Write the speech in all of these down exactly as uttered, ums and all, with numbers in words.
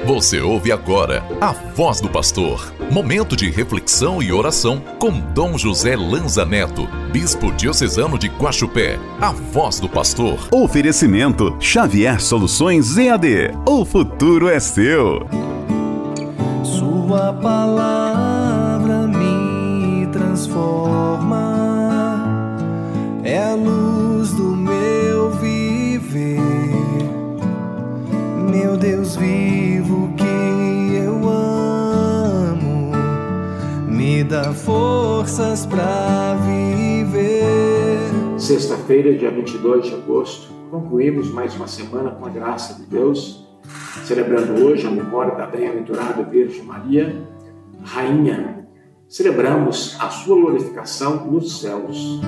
Você ouve agora a Voz do Pastor. Momento de reflexão e oração com Dom José Lanza Neto, Bispo Diocesano de Guaxupé. A Voz do Pastor. Oferecimento Xavier Soluções E A D. O futuro é seu. Sua palavra me transforma, é a luz do meu viver. Meu Deus vivo que eu amo, me dá forças pra viver. Sexta-feira, dia vinte e dois de agosto, concluímos mais uma semana com a graça de Deus, celebrando hoje a memória da bem-aventurada Virgem Maria, Rainha. Celebramos a sua glorificação nos céus.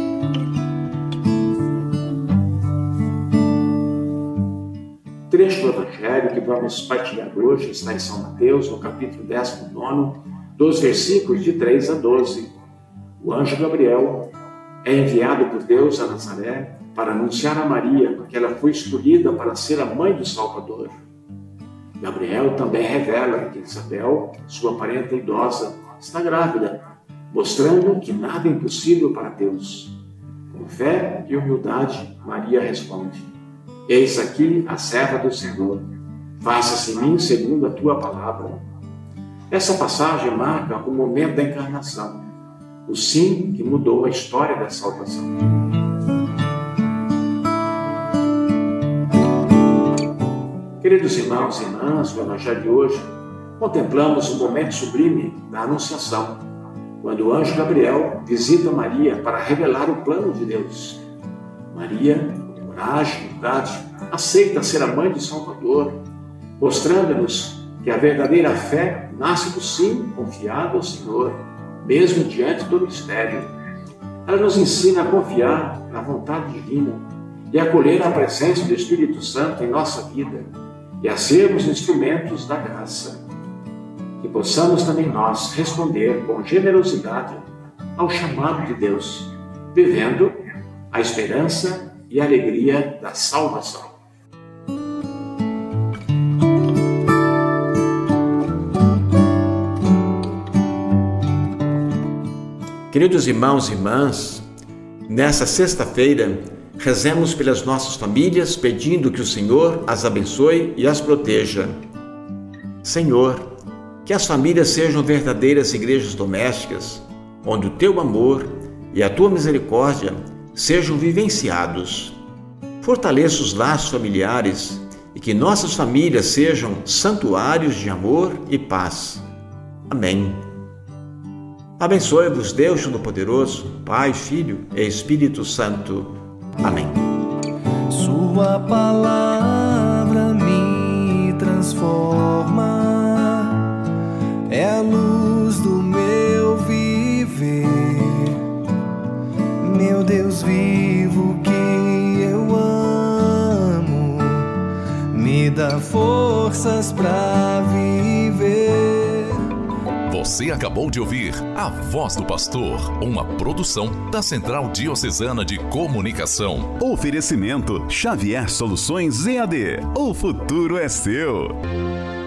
O trecho do Evangelho que vamos partilhar hoje está em São Mateus, no capítulo décimo nono, dos versículos de três a doze. O anjo Gabriel é enviado por Deus a Nazaré para anunciar a Maria, porque ela foi escolhida para ser a mãe do Salvador. Gabriel também revela que Isabel, sua parenta idosa, está grávida, mostrando que nada é impossível para Deus. Com fé e humildade, Maria responde: Eis aqui a serva do Senhor, faça-se em mim segundo a tua palavra. Essa passagem marca o momento da encarnação, o sim que mudou a história da salvação. Queridos irmãos e irmãs, no Evangelho de hoje, contemplamos o momento sublime da Anunciação, quando o anjo Gabriel visita Maria para revelar o plano de Deus. Maria, com coragem e humildade, aceita ser a mãe do Salvador, mostrando-nos que a verdadeira fé nasce do sim confiado ao Senhor, mesmo diante do mistério. Ela nos ensina a confiar na vontade divina e a acolher a presença do Espírito Santo em nossa vida, e a sermos instrumentos da graça. Que possamos também nós responder com generosidade ao chamado de Deus, vivendo a esperança e a alegria da salvação. Queridos irmãos e irmãs, nessa sexta-feira, rezemos pelas nossas famílias, pedindo que o Senhor as abençoe e as proteja. Senhor, que as famílias sejam verdadeiras igrejas domésticas, onde o teu amor e a tua misericórdia sejam vivenciados. Fortaleça os laços familiares e que nossas famílias sejam santuários de amor e paz. Amém. Abençoe-vos Deus Todo-Poderoso, Pai, Filho e Espírito Santo. Amém. Sua palavra me transforma, é a luz do meu viver. Meu Deus vivo que eu amo, me dá forças pra viver. Você acabou de ouvir A Voz do Pastor, uma produção da Central Diocesana de Comunicação. Oferecimento Xavier Soluções E A D. O futuro é seu.